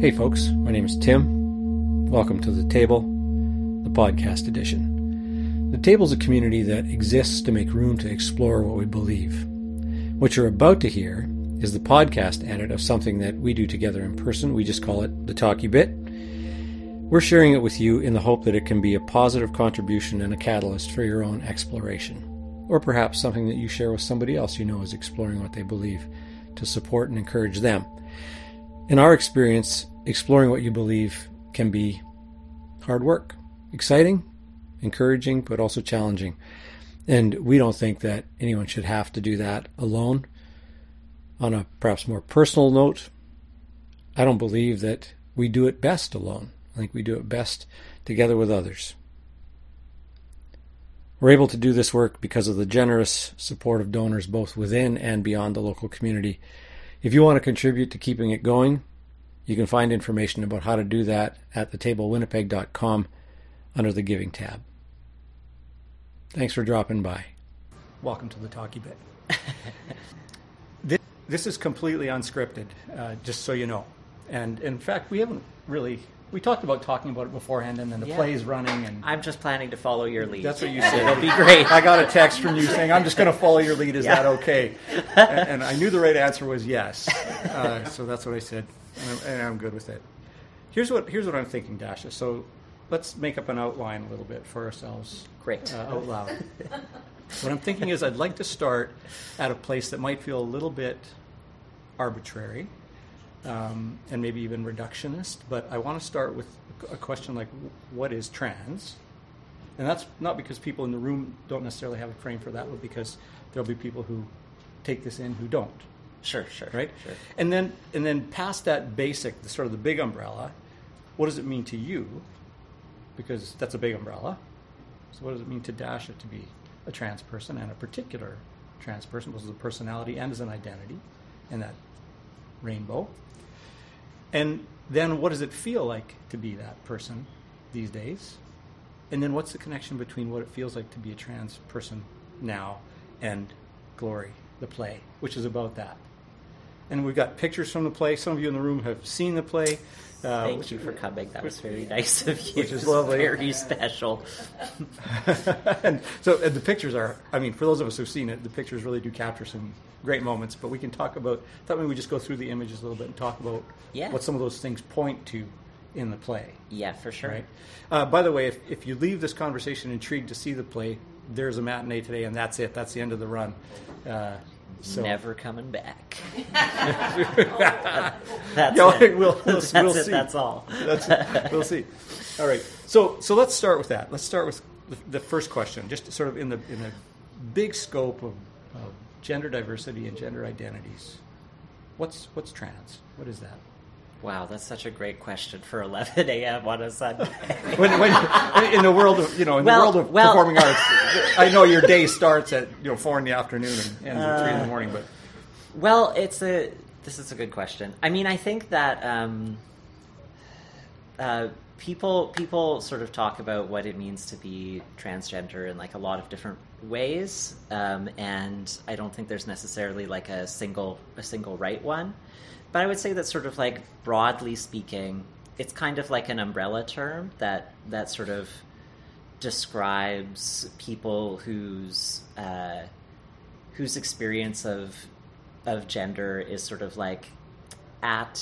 Hey folks, my name is Tim. Welcome to The Table, the podcast edition. The Table is a community that exists to make room to explore what we believe. What you're about to hear is the podcast edit of something that we do together in person. We just call it The Talkie Bit. We're sharing it with you in the hope that it can be a positive contribution and a catalyst for your own exploration. Or perhaps something that you share with somebody else you know is exploring what they believe to support and encourage them. In our experience, exploring what you believe can be hard work, exciting, encouraging, but also challenging. And we don't think that anyone should have to do that alone. On a perhaps more personal note, I don't believe that we do it best alone. I think we do it best together with others. We're able to do this work because of the generous support of donors both within and beyond the local community. If you want to contribute to keeping it going, you can find information about how to do that at thetablewinnipeg.com under the Giving tab. Thanks for dropping by. Welcome to the Talkie Bit. This is completely unscripted, just so you know. And in fact, we talked about talking about it beforehand, and then the play's running. And I'm just planning to follow your lead. That's what you said. It'll be great. I got a text from you saying, I'm just going to follow your lead. Is that okay? And I knew the right answer was yes. So that's what I said, and I'm good with it. Here's what I'm thinking, Dasha. So let's make up an outline a little bit for ourselves. Great. Out loud. What I'm thinking is I'd like to start at a place that might feel a little bit arbitrary. And maybe even reductionist, but I want to start with a question like, what is trans? And that's not because people in the room don't necessarily have a frame for that, but because there'll be people who take this in who don't. Sure. Right? Sure. And then past that basic, the sort of the big umbrella, what does it mean to you? Because that's a big umbrella. So what does it mean to Dasha to be a trans person, and a particular trans person, both as a personality and as an identity, and that rainbow? And then what does it feel like to be that person these days? And then what's the connection between what it feels like to be a trans person now and Glory, the play, which is about that? And we've got pictures from the play. Some of you in the room have seen the play. Thank you for coming. That was very nice of you. Which is lovely. Very special. And so the pictures are, for those of us who've seen it, the pictures really do capture some great moments. But we can talk about, I thought maybe we just go through the images a little bit and talk about what some of those things point to in the play. Yeah, for sure. Right? By the way, if you leave this conversation intrigued to see the play, there's a matinee today, and that's it. That's the end of the run. So. Never coming back. That's it. We'll see. That's all. We'll see. All right. So let's start with that. Let's start with the first question, just sort of in the big scope of gender diversity and gender identities. What's trans? What is that? Wow, that's such a great question for 11 a.m. on a Sunday. when in the world of the world of performing arts, I know your day starts at 4 in the afternoon and ends at 3 in the morning. But this is a good question. I think that people sort of talk about what it means to be transgender in like a lot of different ways, and I don't think there's necessarily like a single right one. But I would say that sort of like broadly speaking, it's kind of like an umbrella term that sort of describes people whose experience of gender is sort of like at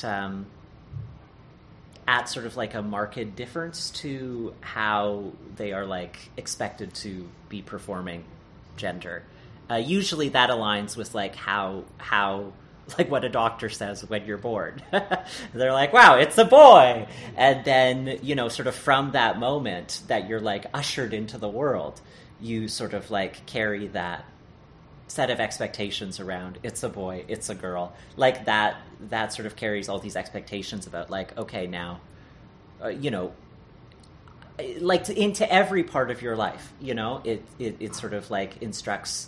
sort of like a marked difference to how they are like expected to be performing gender. Usually that aligns with like how like what a doctor says when you're born. They're like, wow, it's a boy. And then, sort of from that moment that you're like ushered into the world, you sort of like carry that set of expectations around it's a boy, it's a girl. Like that sort of carries all these expectations about like, okay, now, like into every part of your life, it sort of like instructs,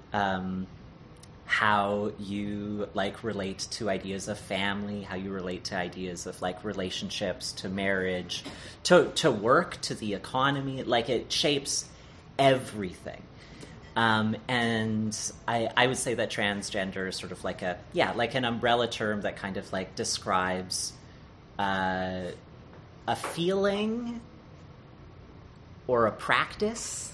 how you like relate to ideas of family, how you relate to ideas of like relationships, to marriage, to work, to the economy. Like it shapes everything. And I would say that transgender is sort of like an umbrella term that kind of like describes a feeling or a practice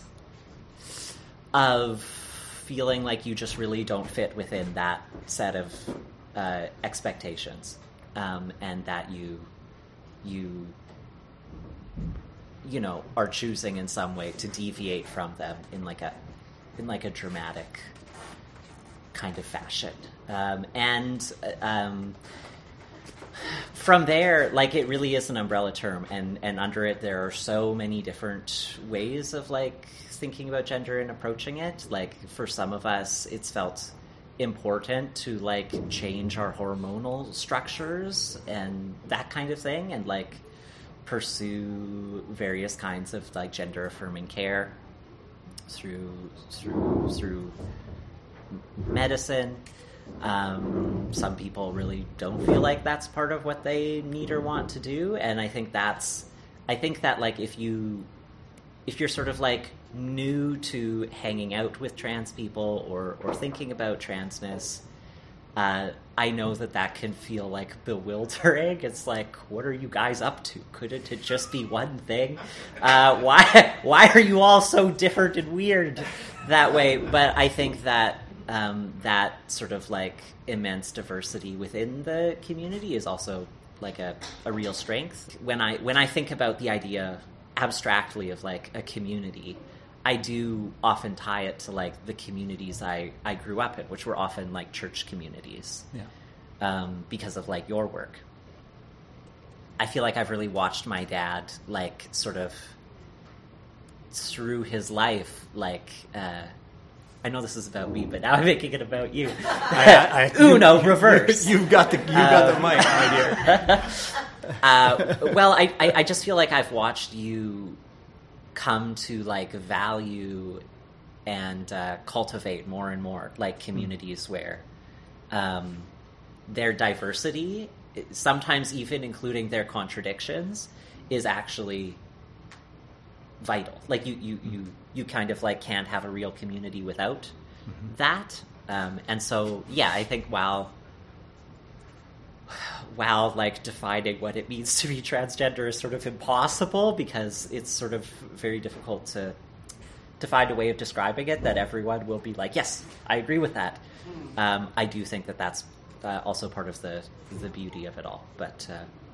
of feeling like you just really don't fit within that set of expectations, and that you are choosing in some way to deviate from them in like a dramatic kind of fashion, and from there, like, it really is an umbrella term, and under it there are so many different ways of like thinking about gender and approaching it. Like, for some of us, it's felt important to like change our hormonal structures and that kind of thing, and like pursue various kinds of like gender affirming care through medicine. Some people really don't feel like that's part of what they need or want to do, and I think that like if you're sort of like new to hanging out with trans people or thinking about transness, I know that can feel like bewildering. It's like, what are you guys up to? Couldn't it just be one thing? Why are you all so different and weird that way? But I think that that sort of like immense diversity within the community is also like a real strength. When I think about the idea abstractly of like a community, I do often tie it to like the communities I grew up in, which were often like church communities. Yeah. Because of like your work. I feel like I've really watched my dad like sort of through his life, like I know this is about me, but now I'm making it about you. Uno, reverse. You've got the mic, my dear. Well, I just feel like I've watched you come to like value and cultivate more and more like communities where their diversity, sometimes even including their contradictions, is actually vital. Like you kind of like can't have a real community without that. And so, yeah, I think while like defining what it means to be transgender is sort of impossible, because it's sort of very difficult to find a way of describing it that everyone will be like, yes, I agree with that. I do think that that's also part of the beauty of it all. But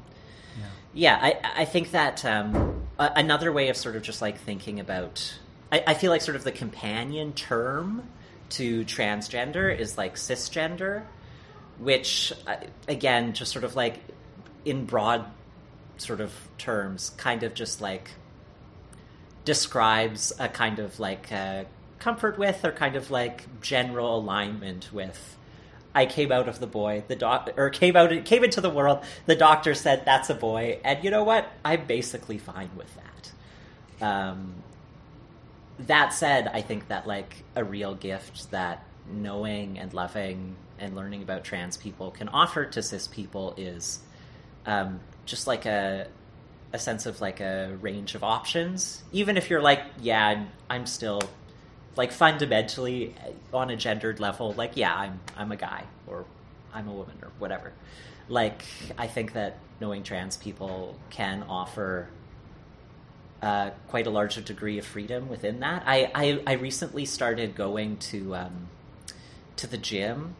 I think that another way of sort of just like thinking about, I feel like sort of the companion term to transgender is like cisgender, which, again, just sort of like in broad sort of terms, kind of just like describes a kind of like comfort with, or kind of like general alignment with, I came out of the boy, came into the world, the doctor said that's a boy, and you know what? I'm basically fine with that. That said, I think that like a real gift that knowing and loving and learning about trans people can offer to cis people is just like a sense of like a range of options. Even if you're like, yeah, I'm still like fundamentally on a gendered level, like, yeah, I'm a guy, or I'm a woman, or whatever. Like, I think that knowing trans people can offer quite a larger degree of freedom within that. I recently started going to the gym.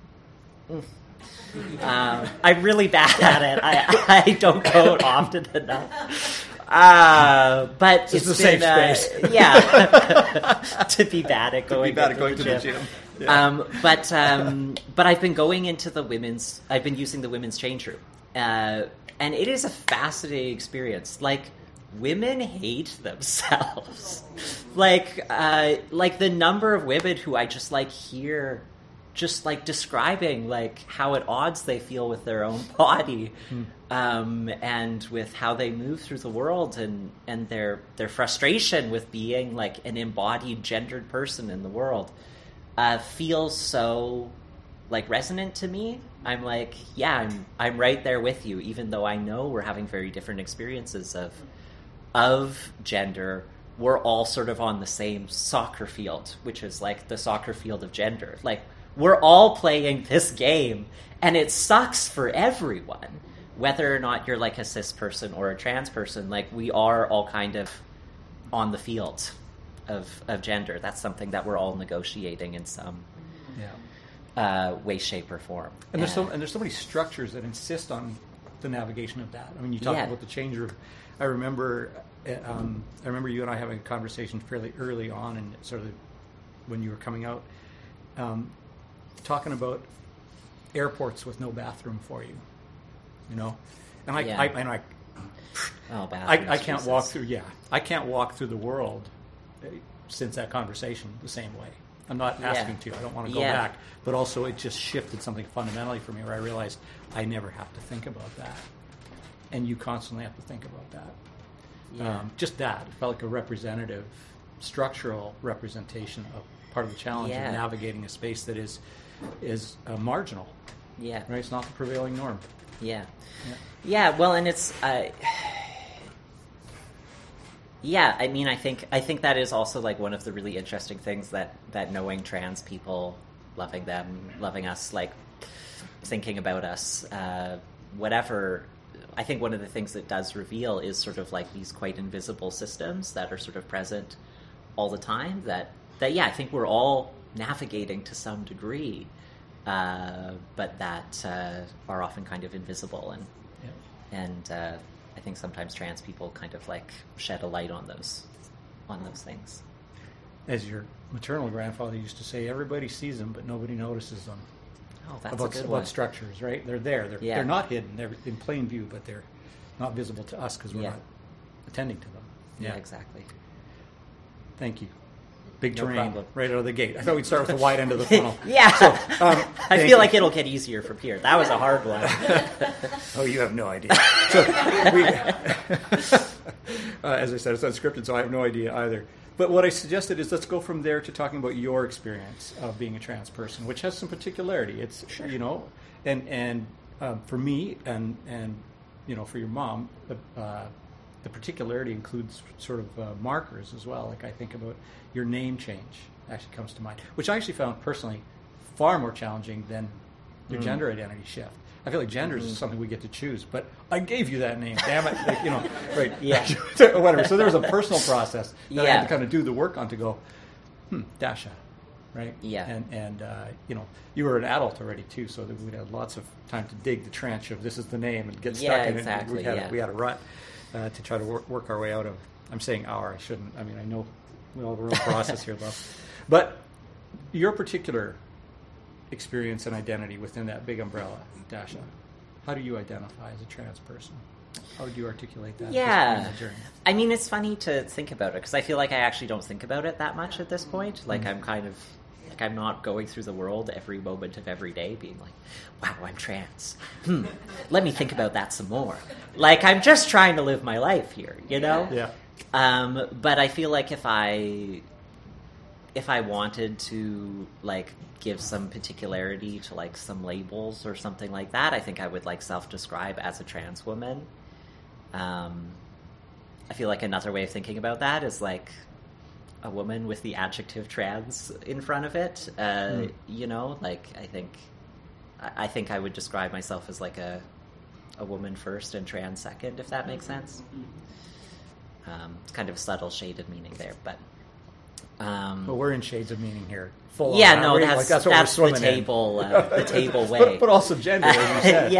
I'm really bad at it. I don't go often enough. But it's a safe space. To be bad at going to the gym. Yeah. But I've been going into I've been using the women's change room, and it is a fascinating experience. Like, women hate themselves. like the number of women who I just like hear just like describing like how at odds they feel with their own body, and with how they move through the world, and their frustration with being like an embodied gendered person in the world feels so like resonant to me. I'm like, yeah, I'm right there with you, even though I know we're having very different experiences of gender. We're all sort of on the same soccer field, which is like the soccer field of gender. Like, we're all playing this game, and it sucks for everyone. whether or not you're like a cis person or a trans person, like we are all kind of on the field of gender. That's something that we're all negotiating in some way, shape, or form. And there's so many structures that insist on the navigation of that. I mean, you talk about the change room. I remember you and I having a conversation fairly early on, and sort of when you were coming out, talking about airports with no bathroom for you. You know, and I can't walk through. Yeah, I can't walk through the world since that conversation the same way. I'm not asking to. I don't want to go back. But also, it just shifted something fundamentally for me, where I realized I never have to think about that, and you constantly have to think about that. Yeah. Just that it felt like a representative, structural representation of part of the challenge of navigating a space that is marginal. Yeah. Right. It's not the prevailing norm. Yeah. Well, and it's. I mean, I think that is also like one of the really interesting things that knowing trans people, loving them, loving us, like thinking about us, whatever. I think one of the things it does reveal is sort of like these quite invisible systems that are sort of present all the time. That I think we're all navigating to some degree, but that are often kind of invisible and I think sometimes trans people kind of like shed a light on those things. As your maternal grandfather used to say, everybody sees them, but nobody notices them. Oh, that's a good one. About structures, right? They're there. They're not hidden. They're in plain view, but they're not visible to us because we're not attending to them. Yeah, exactly. Thank you. Big terrain, problem. right out of the gate. I thought we'd start with the wide end of the funnel. So, I feel like it'll get easier from here. That was a hard one. Oh, you have no idea. So as I said, it's unscripted, so I have no idea either. But what I suggested is let's go from there to talking about your experience of being a trans person, which has some particularity. It's and for me and for your mom, the particularity includes sort of markers as well. Like I think about your name change actually comes to mind, which I actually found personally far more challenging than your gender identity shift. I feel like gender is something we get to choose, but I gave you that name, damn it. Like, right. Yeah. Whatever. So there was a personal process that I had to kind of do the work on to go, Dasha, right? Yeah. And you were an adult already too, so that we'd had lots of time to dig the trench of this is the name and get stuck in exactly, it. We had a rut to try to work our way out of. I'm saying I shouldn't. I mean, I know we all have our own process here, though. But your particular experience and identity within that big umbrella, Dasha, how do you identify as a trans person? How would you articulate that? Yeah. I mean, it's funny to think about it because I feel like I actually don't think about it that much at this point. Like I'm not going through the world every moment of every day being like, wow, I'm trans. Let me think about that some more. Like, I'm just trying to live my life here, Yeah. But I feel like if I wanted to, like, give some particularity to, like, some labels or something like that, I think I would, like, self-describe as a trans woman. I feel like another way of thinking about that is, like, a woman with the adjective trans in front of it. Like, I think I would describe myself as, like, a woman first and trans second, if that makes sense. It's kind of a subtle shaded meaning there, but we're in shades of meaning here. That's what we're swimming the table, the table way. But also gender, as you said.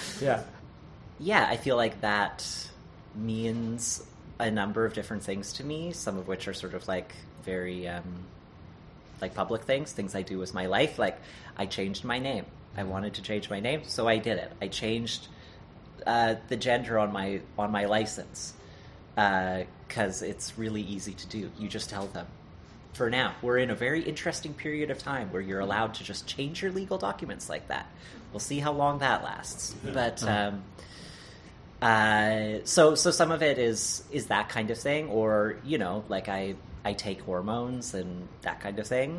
Yeah. I feel like that means a number of different things to me. Some of which are sort of like very like public things I do with my life. Like I changed my name. I wanted to change my name, so I did it. I changed the gender on my license. Because it's really easy to do. You just tell them. For now, we're in a very interesting period of time where you're allowed to just change your legal documents like that. We'll see how long that lasts. But so some of it is that kind of thing, or like I take hormones and that kind of thing.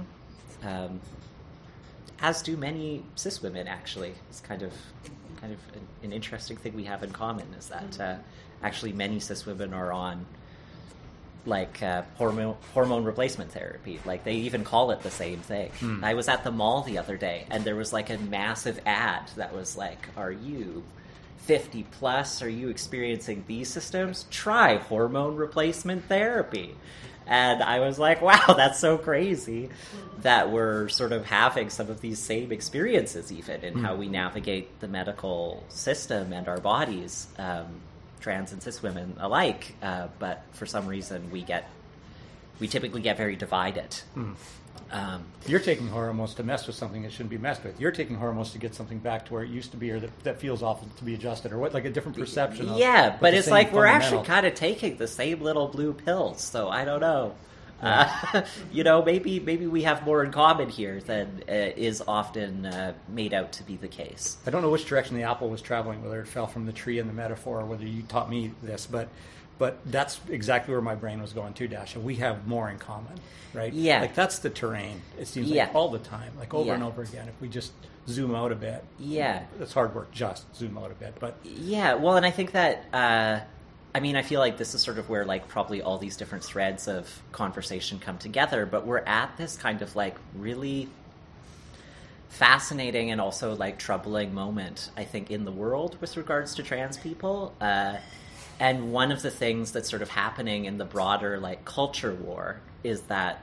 As do many cis women, actually. It's kind of an interesting thing we have in common is that. Actually, many cis women are on, like, hormone replacement therapy. Like, they even call it the same thing. I was at the mall the other day, and there was, like, a massive ad that was like, are you 50 plus, are you experiencing these systems? Try hormone replacement therapy. And I was like, wow, that's so crazy that we're sort of having some of these same experiences even in how we navigate the medical system and our bodies, trans and cis women alike. But for some reason, we typically get very divided. You're taking hormones to mess with something that shouldn't be messed with. You're taking hormones to get something back to where it used to be, or that feels awful to be adjusted, or what, like a different perception of. Yeah, but it's like we're actually kind of taking the same little blue pills, so I don't know. Maybe we have more in common here than is often made out to be the case. I don't know which direction the apple was traveling, whether it fell from the tree in the metaphor, or whether you taught me this, but that's exactly where my brain was going too, Dash. And we have more in common, right? Yeah. Like that's the terrain, it seems like all the time, like over and over again. If we just zoom out a bit. Yeah. It's hard work, just zoom out a bit. But yeah, well, and I think that, I feel like this is sort of where like probably all these different threads of conversation come together, but we're at this kind of like really fascinating and also like troubling moment, I think, in the world with regards to trans people. And one of the things that's sort of happening in the broader like culture war is that,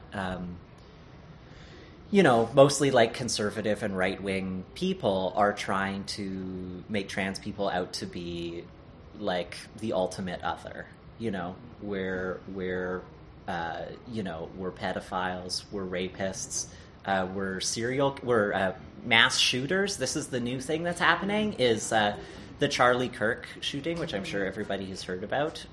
mostly like conservative and right-wing people are trying to make trans people out to be like the ultimate other, where we're pedophiles, we're rapists, we're mass shooters. This is the new thing that's happening is, the Charlie Kirk shooting, which I'm sure everybody has heard about.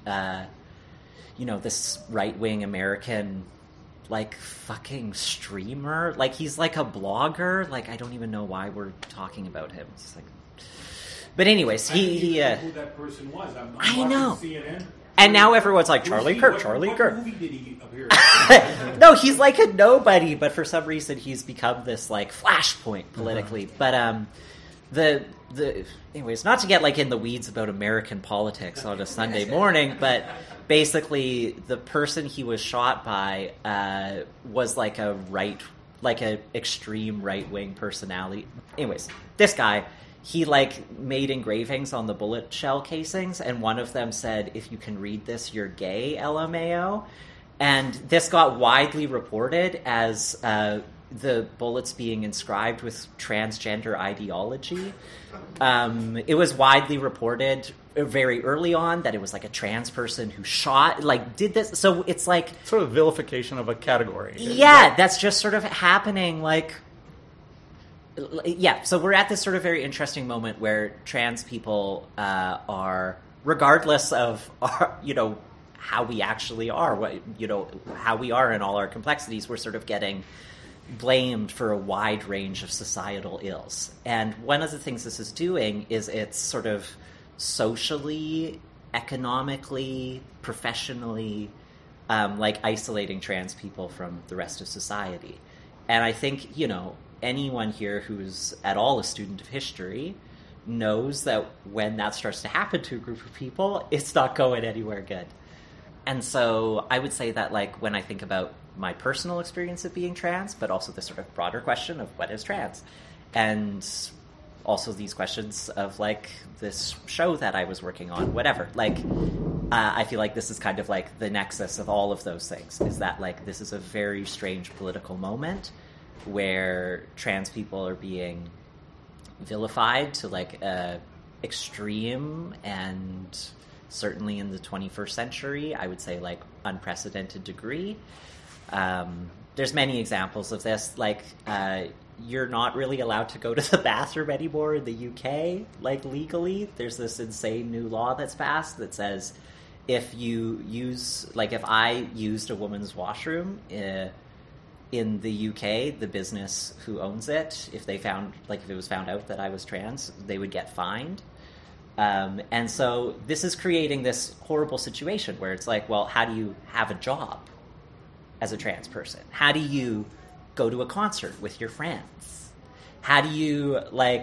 This right-wing American, like, fucking streamer. Like, he's like a blogger. Like, I don't even know why we're talking about him. It's like... But anyways, he who that person was. I'm I know. CNN. And now everyone's like, Charlie Kirk. What movie did he appear in? No, he's like a nobody, but for some reason he's become this, like, flashpoint politically. But, anyways, not to get like in the weeds about American politics on a Sunday morning, but basically the person he was shot by was like a extreme right-wing personality. Anyways, this guy, he like made engravings on the bullet shell casings, and one of them said, "If you can read this, you're gay, LMAO." And this got widely reported as the bullets being inscribed with transgender ideology. It was widely reported very early on that it was like a trans person who did this. So it's like... sort of vilification of a category. Yeah, that's just sort of happening like... Yeah, so we're at this sort of very interesting moment where trans people are, regardless of how we actually are, how we are in all our complexities, we're sort of getting blamed for a wide range of societal ills. And one of the things this is doing is it's sort of socially, economically, professionally, isolating trans people from the rest of society. And I think, anyone here who's at all a student of history knows that when that starts to happen to a group of people, it's not going anywhere good. And so I would say that, like, when I think about my personal experience of being trans, but also the sort of broader question of what is trans, and also these questions of, like, this show that I was working on, whatever, like, I feel like this is kind of like the nexus of all of those things, is that, like, this is a very strange political moment where trans people are being vilified to, like, extreme and certainly in the 21st century, I would say, like, unprecedented degree. There's many examples of this. Like, you're not really allowed to go to the bathroom anymore in the UK, like, legally. There's this insane new law that's passed that says if I used a woman's washroom in the UK, the business who owns it, if it was found out that I was trans, they would get fined. And so this is creating this horrible situation where it's like, well, how do you have a job as a trans person? How do you go to a concert with your friends? How do you,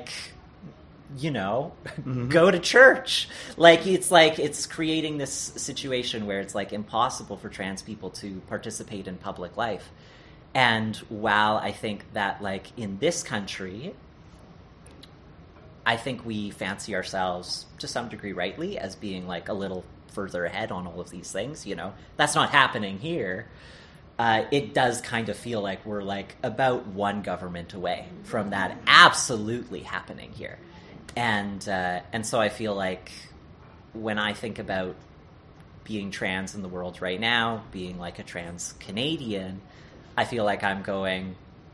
go to church? It's creating this situation where it's, like, impossible for trans people to participate in public life. And while I think that, like, in this country, I think we fancy ourselves, to some degree rightly, as being like a little further ahead on all of these things. That's not happening here. It does kind of feel like we're like about one government away from that absolutely happening here. And so I feel like when I think about being trans in the world right now, being like a trans Canadian, I feel like I'm going,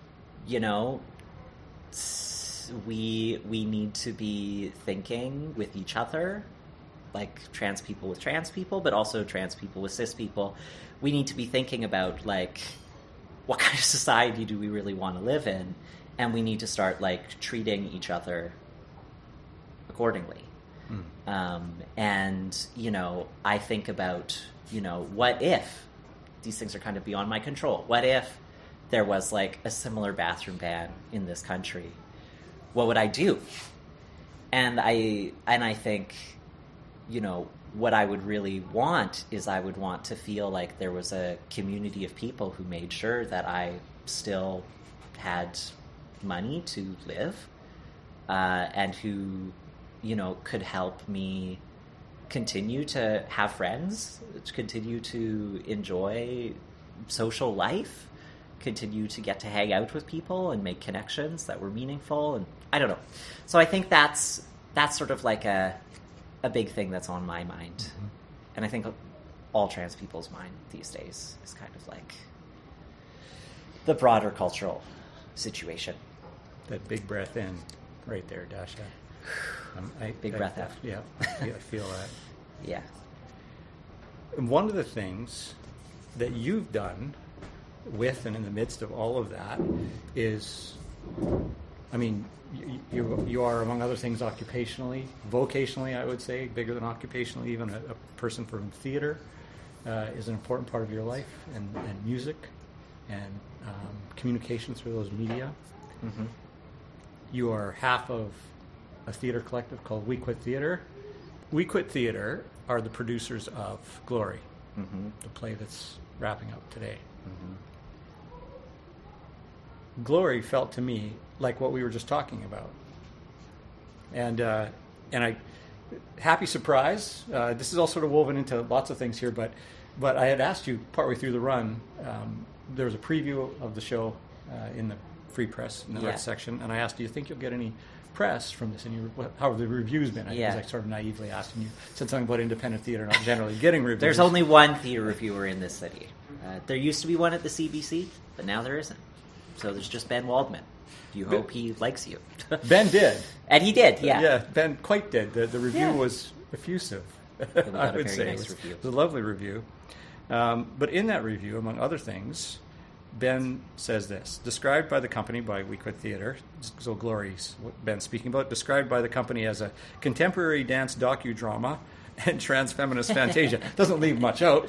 we need to be thinking with each other, like trans people with trans people, but also trans people with cis people. We need to be thinking about like what kind of society do we really want to live in, and we need to start like treating each other accordingly. And I think about what if these things are kind of beyond my control? What if there was like a similar bathroom ban in this country? What would I do? And I think what I would really want is I would want to feel like there was a community of people who made sure that I still had money to live, and who, could help me continue to have friends, to continue to enjoy social life, continue to get to hang out with people and make connections that were meaningful. And I don't know. So I think that's sort of like a big thing that's on my mind. Mm-hmm. And I think all trans people's mind these days is kind of like the broader cultural situation. That big breath in right there, Dasha. Big breath out. Yeah, I feel that. Yeah. And one of the things that you've done with and in the midst of all of that is, you are, among other things, occupationally, vocationally, I would say, bigger than occupationally, even a person for whom theater is an important part of your life, and music, and communication through those media. Mm-hmm. You are half of a theater collective called We Quit Theater. We Quit Theater are the producers of Glory, mm-hmm. the play that's wrapping up today. Mm-hmm. Glory felt to me like what we were just talking about, and I, happy surprise. This is all sort of woven into lots of things here, but I had asked you partway through the run. There was a preview of the show in the Free Press in the arts section, and I asked, "Do you think you'll get any press from this?" And how have the reviews been? I sort of naively asked, and you said something about independent theater not generally getting reviews. There's only one theater reviewer in this city. There used to be one at the CBC, but now there isn't. So there's just Ben Waldman. You hope he likes you. Ben did. And he did, yeah. Yeah, Ben quite did. The review was effusive, I would say. Nice review. It was a lovely review. But in that review, among other things, Ben says this: described by the company, by We Quit Theater, so Glory's what Ben's speaking about, described by the company as a contemporary dance docudrama and trans-feminist fantasia. Doesn't leave much out.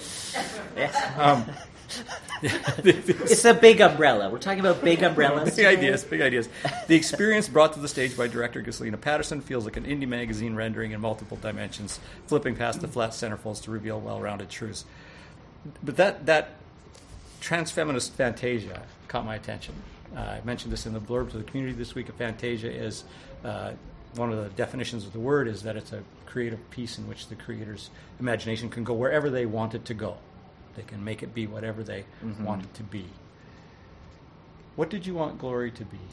It's a big umbrella. We're talking about big umbrellas. Big ideas. The experience brought to the stage by director Ghislaina Patterson feels like an indie magazine rendering in multiple dimensions, flipping past the flat centerfolds to reveal well-rounded truths. But that trans-feminist fantasia caught my attention. I mentioned this in the blurb to the community this week. A fantasia is, one of the definitions of the word is that it's a creative piece in which the creator's imagination can go wherever they want it to go. They can make it be whatever they want it to be. What did you want Glory to be?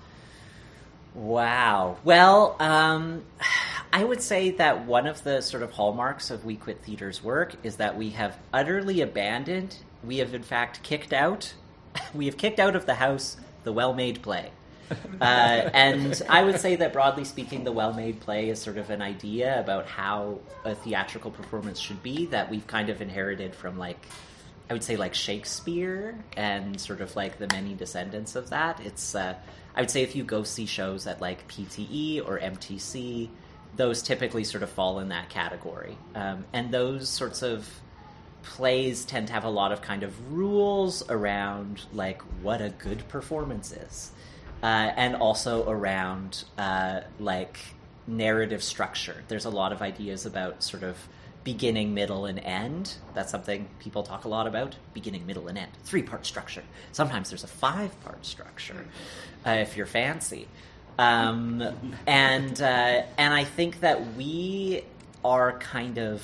Wow. Well, I would say that one of the sort of hallmarks of We Quit Theater's work is that we have utterly abandoned, we have in fact kicked out of the house the well-made play. And I would say that broadly speaking, the well-made play is sort of an idea about how a theatrical performance should be that we've kind of inherited from, like, I would say, like, Shakespeare and sort of like the many descendants of that. It's I would say if you go see shows at like PTE or MTC, those typically sort of fall in that category. And those sorts of plays tend to have a lot of kind of rules around like what a good performance is. And also around, like, narrative structure. There's a lot of ideas about sort of beginning, middle, and end. That's something people talk a lot about. Beginning, middle, and end. 3-part structure. Sometimes there's a 5-part structure, if you're fancy. And I think that we're kind of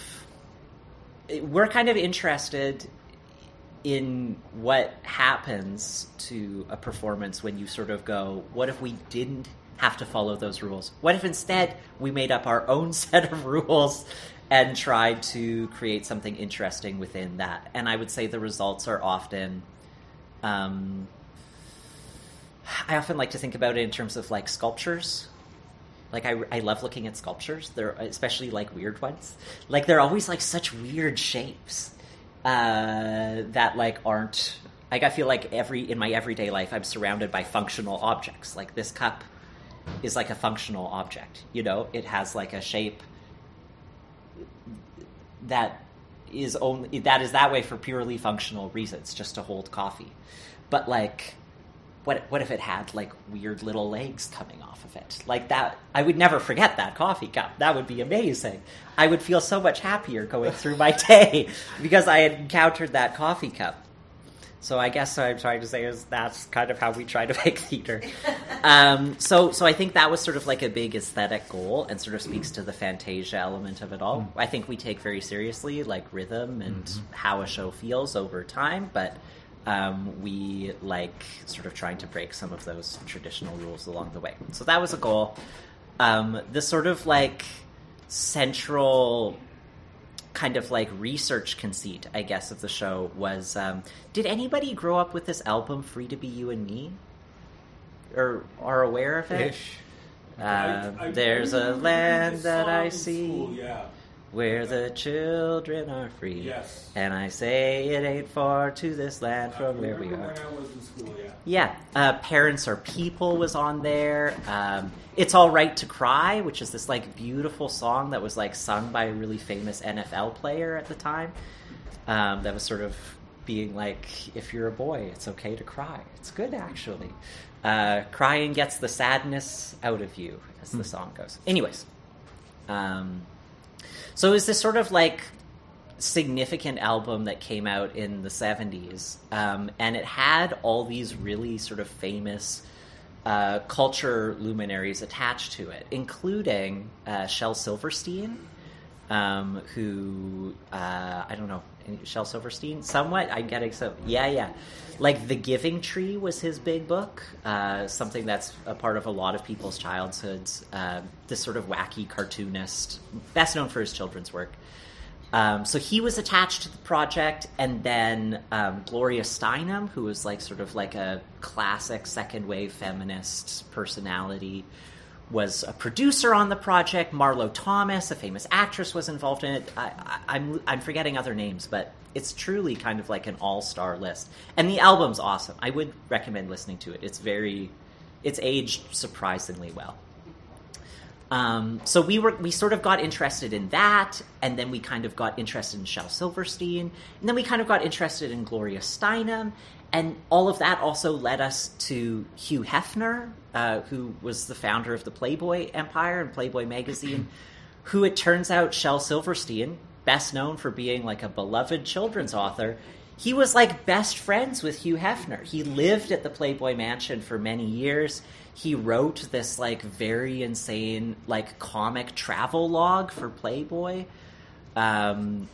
interested in what happens to a performance when you sort of go, what if we didn't have to follow those rules? What if instead we made up our own set of rules and tried to create something interesting within that? And I would say the results are often... I often like to think about it in terms of like sculptures. Like I love looking at sculptures. They're especially like weird ones. Like they're always like such weird shapes that like aren't. Like I feel like in my everyday life I'm surrounded by functional objects. Like this cup is like a functional object. You know, it has like a shape that is that way for purely functional reasons, just to hold coffee. But like, what if it had like weird little legs coming off of it? Like that, I would never forget that coffee cup. That would be amazing. I would feel so much happier going through my day because I had encountered that coffee cup. So I guess what I'm trying to say is that's kind of how we try to make theater. So I think that was sort of like a big aesthetic goal and sort of speaks to the Fantasia element of it all. I think we take very seriously like rhythm and how a show feels over time, but we like sort of trying to break some of those traditional rules along the way. So that was a goal. The sort of like central kind of like research conceit, I guess, of the show was, did anybody grow up with this album, Free to Be You and Me? Or are aware of it? Ish. There's a land that I see school, yeah. where the children are free. Yes. And I say it ain't far to this land from where we are. When I was in school, yeah. Yeah. Parents Are People was on there. It's All Right to Cry, which is this like beautiful song that was like sung by a really famous NFL player at the time. That was sort of being like, if you're a boy, it's okay to cry. It's good, actually. Crying gets the sadness out of you, as the song goes. Anyways. So it was this sort of like significant album that came out in the 70s, and it had all these really sort of famous culture luminaries attached to it, including Shel Silverstein, who, I don't know, Shel Silverstein? Somewhat? I'm getting some... Yeah. Like The Giving Tree was his big book, something that's a part of a lot of people's childhoods. This sort of wacky cartoonist, best known for his children's work. So he was attached to the project, and then Gloria Steinem, who was like sort of like a classic second wave feminist personality, was a producer on the project. Marlo Thomas, a famous actress, was involved in it. I'm forgetting other names, but it's truly kind of like an all-star list. And the album's awesome. I would recommend listening to it. It's aged surprisingly well. So we sort of got interested in that, and then we kind of got interested in Shel Silverstein, and then we kind of got interested in Gloria Steinem, and all of that also led us to Hugh Hefner, who was the founder of the Playboy Empire and Playboy magazine, who it turns out Shel Silverstein, best known for being like a beloved children's author, he was like best friends with Hugh Hefner. He lived at the Playboy Mansion for many years. He wrote this like very insane like comic travel log for Playboy, and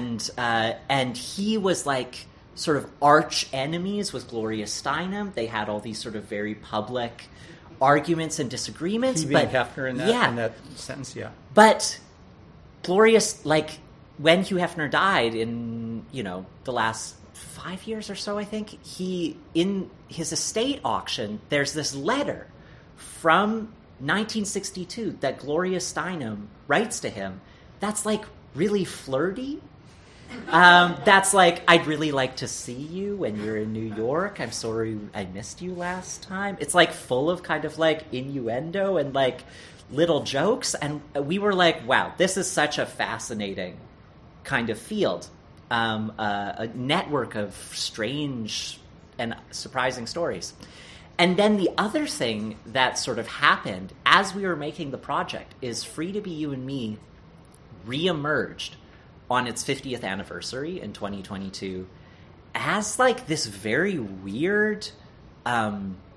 he was like sort of arch enemies with Gloria Steinem. They had all these sort of very public arguments and disagreements. He being Hefner in that sentence, yeah. But Gloria, like when Hugh Hefner died in the last 5 years or so, I think, in his estate auction, there's this letter from 1962 that Gloria Steinem writes to him that's like really flirty. That's like, I'd really like to see you when you're in New York. I'm sorry I missed you last time. It's like full of kind of like innuendo and like little jokes. And we were like, wow, this is such a fascinating kind of field. A network of strange and surprising stories. And then the other thing that sort of happened as we were making the project is Free to Be You and Me reemerged on its 50th anniversary in 2022 as like this very weird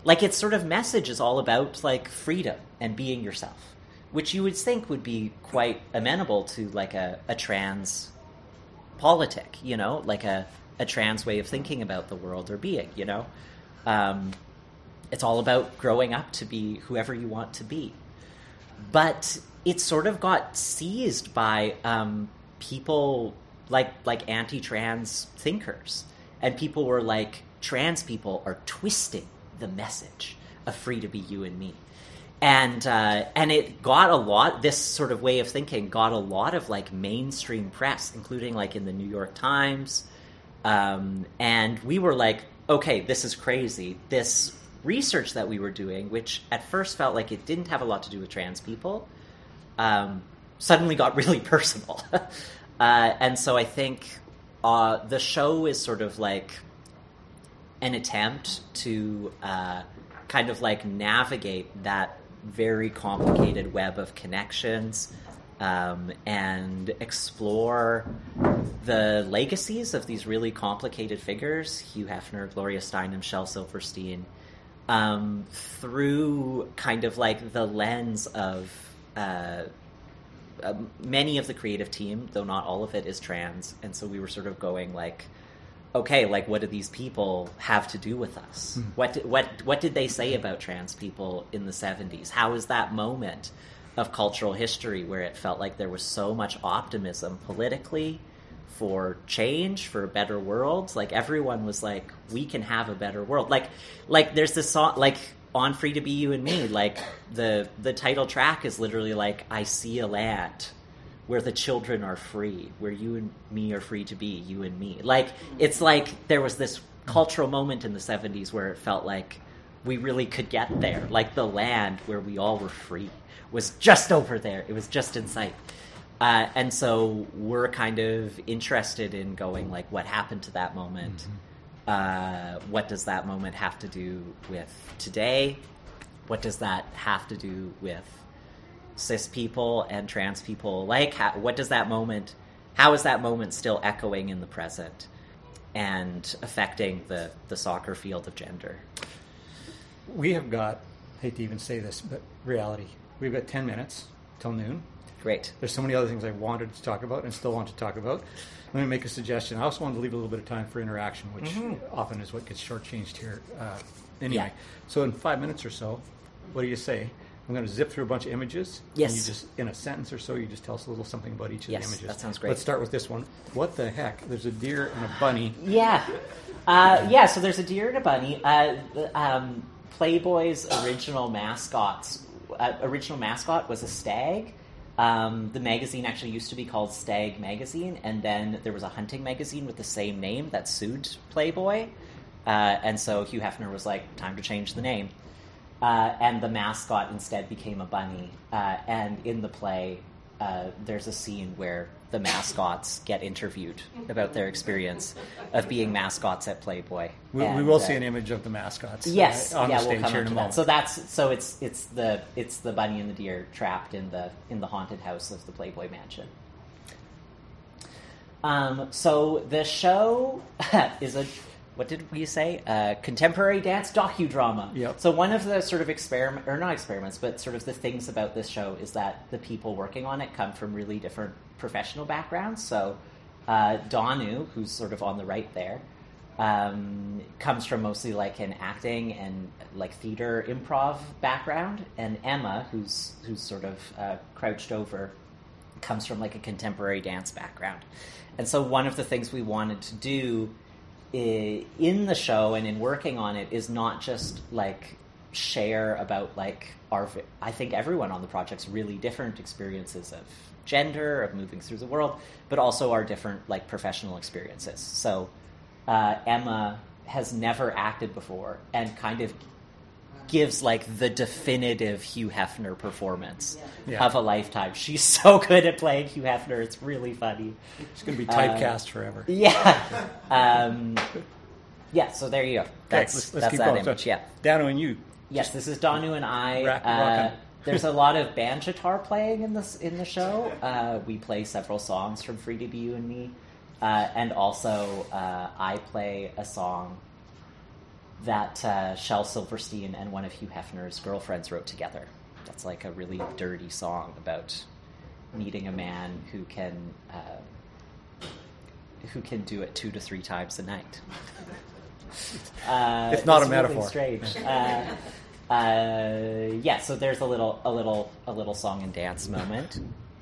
like its sort of message is all about like freedom and being yourself, which you would think would be quite amenable to like a trans politic, you know, like a trans way of thinking about the world or being, you know. It's all about growing up to be whoever you want to be. But it sort of got seized by people like anti-trans thinkers. And people were like, trans people are twisting the message of free to be you and me. And it got a lot, this sort of way of thinking got a lot of like mainstream press, including like in the New York Times. And we were like, okay, this is crazy. This research that we were doing, which at first felt like it didn't have a lot to do with trans people, suddenly got really personal. And so I think the show is sort of like an attempt to kind of like navigate that very complicated web of connections and explore the legacies of these really complicated figures, Hugh Hefner, Gloria Steinem, Shel Silverstein, through kind of like the lens of many of the creative team, though not all of it is trans. And so we were sort of going like, okay, like what do these people have to do with us? What did they say about trans people in the 70s? How is that moment of cultural history where it felt like there was so much optimism politically for change, for a better world? Like everyone was like, we can have a better world. Like there's this song, like on Free to Be You and Me, like the title track is literally like, I see a land where the children are free, where you and me are free to be, you and me. Like, it's like there was this cultural moment in the 70s where it felt like we really could get there. Like the land where we all were free was just over there. It was just in sight. And so we're kind of interested in going like, what happened to that moment? What does that moment have to do with today? What does that have to do with cis people and trans people? Like, what does that moment, how is that moment still echoing in the present and affecting the soccer field of gender? We have got, I hate to even say this, but reality. We've got 10 minutes till noon. Great. There's so many other things I wanted to talk about and still want to talk about. Let me make a suggestion. I also wanted to leave a little bit of time for interaction, which often is what gets shortchanged here anyway. Yeah. So in 5 minutes or so, what do you say? I'm going to zip through a bunch of images. Yes. And you just, in a sentence or so, you just tell us a little something about each of the images. Yes, that sounds great. Let's start with this one. What the heck? There's a deer and a bunny. Yeah. So there's a deer and a bunny. Playboy's original mascot was a stag. The magazine actually used to be called Stag Magazine, and then there was a hunting magazine with the same name that sued Playboy. And so Hugh Hefner was like, time to change the name. And the mascot instead became a bunny. And in the play, there's a scene where the mascots get interviewed about their experience of being mascots at Playboy. We will see an image of the mascots. Yes, on the we'll stage come here in on a to moment. that. So it's the bunny and the deer trapped in the haunted house of the Playboy Mansion. So the show is what did we say? Contemporary dance docudrama. Yep. So one of the sort of not experiments, but sort of the things about this show is that the people working on it come from really different professional backgrounds. So Danu, who's sort of on the right there, comes from mostly like an acting and like theater improv background, and Emma, who's sort of crouched over, comes from like a contemporary dance background. And so one of the things we wanted to do in the show and in working on it is not just like share about like I think everyone on the project's really different experiences of gender, of moving through the world, but also our different like professional experiences. So Emma has never acted before and kind of gives like the definitive Hugh Hefner performance of a lifetime. She's so good at playing Hugh Hefner. It's really funny. It's going to be typecast forever. Yeah. So there you go. That's let's keep that going. image. Yeah. Danu and you. Yes, this is Danu and I. Rockin'. There's a lot of band guitar playing in the show. We play several songs from Free to Be You and Me. And also I play a song Shel Silverstein and one of Hugh Hefner's girlfriends wrote together. That's like a really dirty song about meeting a man who can do it 2 to 3 times a night. It's not a metaphor. Really strange. So there's a little song and dance moment.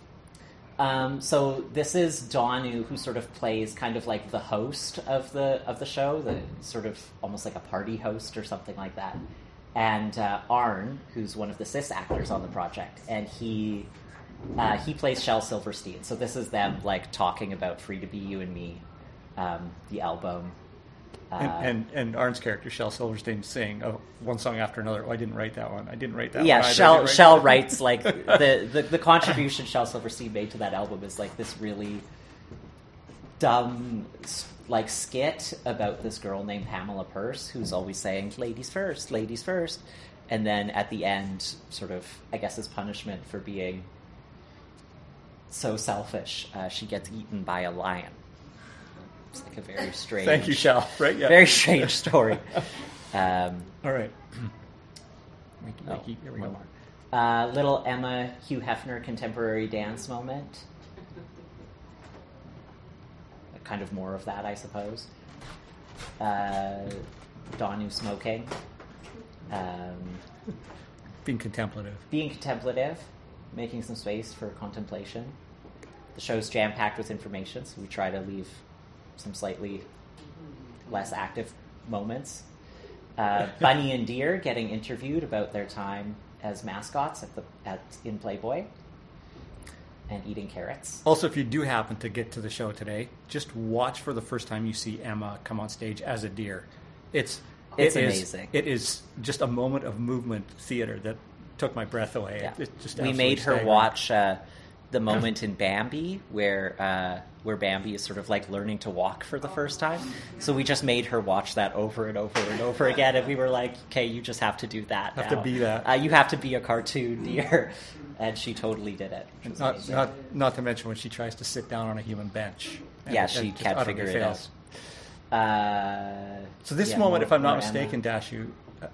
So this is Donu, who sort of plays kind of like the host of the show, the sort of almost like a party host or something like that. And Arn, who's one of the cis actors on the project, and he plays Shel Silverstein. So this is them like talking about "Free to Be You and Me," the album. And Arn's character, Shel Silverstein, saying one song after another. Oh, I didn't write that one. I didn't write that one. Yeah, either. Shel writes like the contribution Shel Silverstein made to that album is like this really dumb like skit about this girl named Pamela Peirce who's always saying ladies first, and then at the end, sort of, I guess, as punishment for being so selfish, she gets eaten by a lion. It's like a very strange. Thank you, Shel. Right? Yeah. Very strange story. All right. Here we go. Little Emma Hugh Hefner contemporary dance moment. Kind of more of that, I suppose. Donu smoking. Being contemplative. Making some space for contemplation. The show's jam-packed with information, so we try to leave some slightly less active moments. Bunny and Deer getting interviewed about their time as mascots in Playboy. And eating carrots. Also, if you do happen to get to the show today, just watch for the first time you see Emma come on stage as a deer. It's amazing. It is just a moment of movement theater that took my breath away. Yeah. It's just we made her watch the moment in Bambi where Bambi is sort of like learning to walk for the first time. So we just made her watch that over and over and over again, and we were like, "Okay, you just have to do that. Have now. to be that. You have to be a cartoon deer." And she totally did it. Not to mention when she tries to sit down on a human bench. Yeah, she can't figure it out. So this moment, if I'm not mistaken, Donu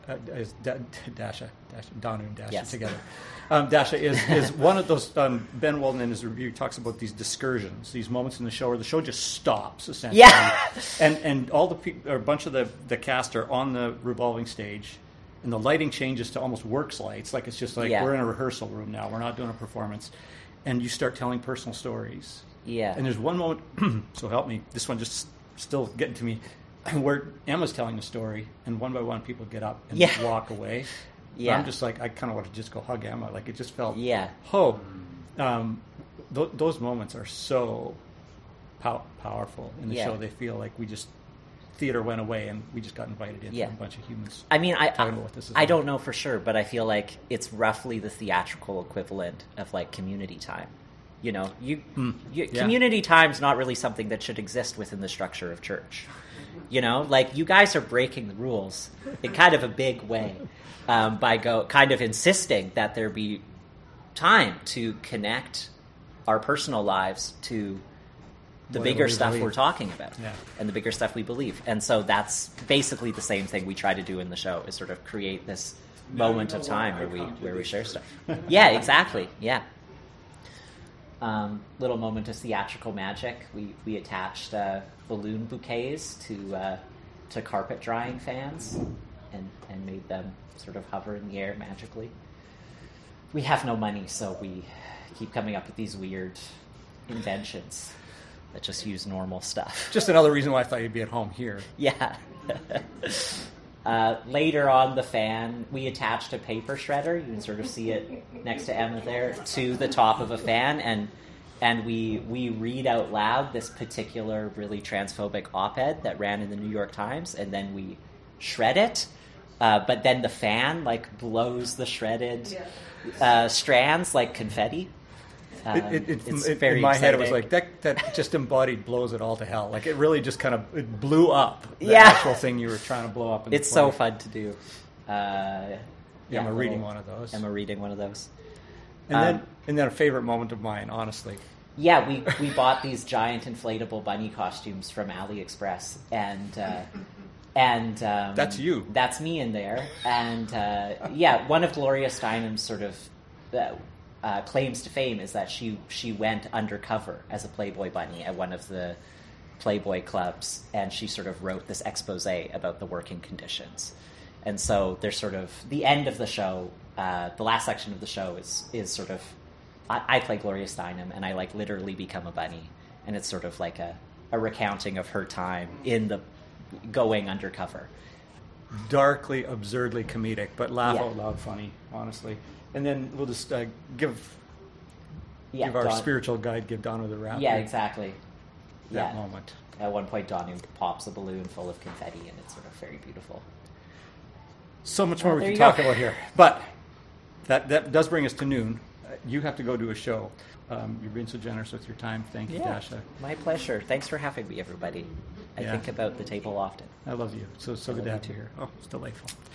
and Dasha together. Dasha is one of those. Ben Walden in his review talks about these discursions, these moments in the show where the show just stops essentially. Yeah, and all the people, or a bunch of the cast are on the revolving stage. And the lighting changes to almost works lights. Like it's just like we're in a rehearsal room now. We're not doing a performance. And you start telling personal stories. Yeah. And there's one moment, so help me, this one just still getting to me, where Emma's telling a story, and one by one people get up and walk away. Yeah. I'm just like, I kind of want to just go hug Emma. Like it just felt, those moments are so powerful in the show. They feel like theater went away and we just got invited in from a bunch of humans. I mean, talking about what this is I don't know for sure, but I feel like it's roughly the theatrical equivalent of like community time. You know, community time's not really something that should exist within the structure of church. You know, like you guys are breaking the rules in kind of a big way by kind of insisting that there be time to connect our personal lives to the bigger stuff we're talking about and the bigger stuff we believe. And so that's basically the same thing we try to do in the show, is sort of create this moment of time where we share stuff. Yeah, exactly. Yeah. Little moment of theatrical magic. We attached balloon bouquets to carpet drying fans and made them sort of hover in the air magically. We have no money, so we keep coming up with these weird inventions that just use normal stuff. Just another reason why I thought you'd be at home here. Yeah. Later on the fan, we attached a paper shredder. You can sort of see it next to Emma there, to the top of a fan, and we read out loud this particular really transphobic op-ed that ran in the New York Times, and then we shred it. But then the fan like blows the shredded strands like confetti. It's very in my exciting. head, it was like that just embodied blows it all to hell. Like it really just kind of it blew up the actual thing you were trying to blow up. It's so fun to do. I'm reading one of those. And then a favorite moment of mine, honestly. Yeah, we bought these giant inflatable bunny costumes from AliExpress, and And That's you. That's me in there. And one of Gloria Steinem's sort of claims to fame is that she went undercover as a Playboy bunny at one of the Playboy clubs, and she sort of wrote this expose about the working conditions. And so there's sort of the end of the show, the last section of the show is sort of, I play Gloria Steinem, and I like literally become a bunny, and it's sort of like a recounting of her time in the going undercover. Darkly, absurdly comedic, but laugh Yeah. out loud funny, honestly. And then we'll just give our spiritual guide, give Donna the rap. Yeah, exactly. That moment. At one point, Donu pops a balloon full of confetti, and it's sort of very beautiful. So much more we there can you talk go. about here. But that does bring us to noon. You have to go to a show. You're being so generous with your time. Thank you, Dasha. My pleasure. Thanks for having me, everybody. I Yeah. think about the table often. I love you. So good love to you have you too. here. Oh, it's delightful.